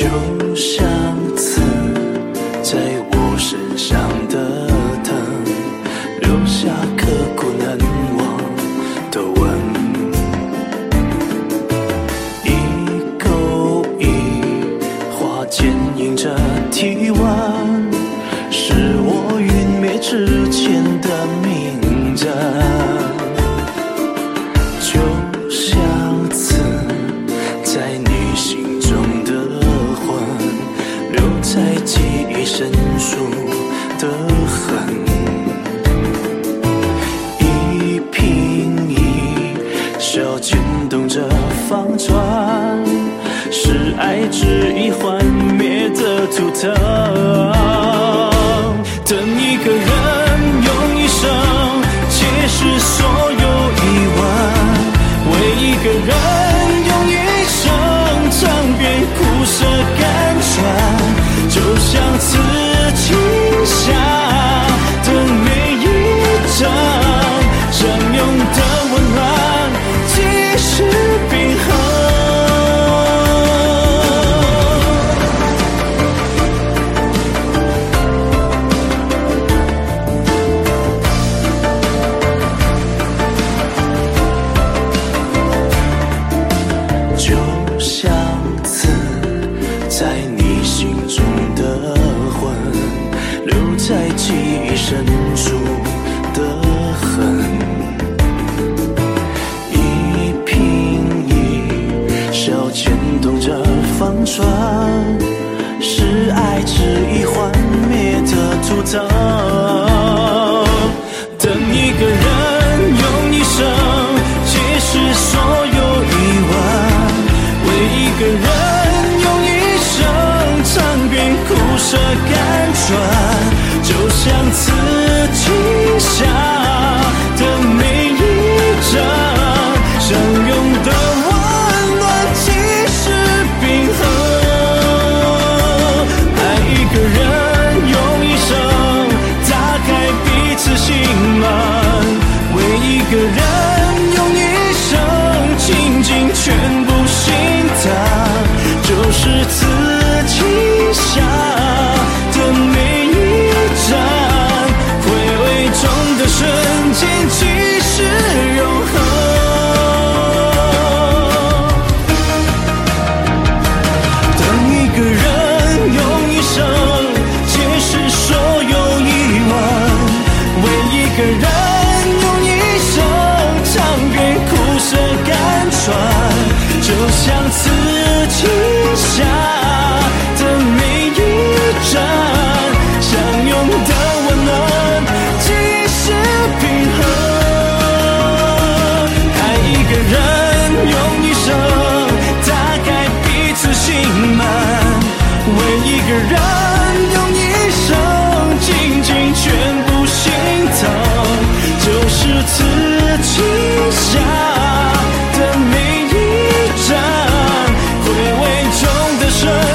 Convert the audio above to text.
就像刺在我身上的疼，留下刻骨难忘的吻。一勾一画剪映着体温，是我陨灭之前的铭证。就像刺在你心中的魂，留在记忆深处的痕。一颦一笑牵动着方船，是爱只已幻灭的图腾。等一个人用一生解释所有疑问，为一个人用一生尝遍苦涩甘醇，就像刺青下的每一针，相拥的温暖即是冰河。就像刺在你心中的魂，留在记忆深处的痕。一颦一笑牵动着方船，是爱只已幻灭的图腾。等一个人用一生解释所有疑问，一个人用一生尝遍苦涩甘醇，就像刺青下的每一针，相拥的温暖即是冰河。爱一个人用一生打开彼此心门，为一个人用一生倾尽全部心疼，就是刺青下的每一针，回味中的瞬间即是永恒。等一个人用一生解释所有疑问，为一个人用一生尝遍苦涩甘醇，就像刺青下的每一针，相拥的温暖即是平衡。爱一个人用一生打开彼此心门，为一个人用一生倾尽全部心疼，就是刺青下的每一针，回味中的瞬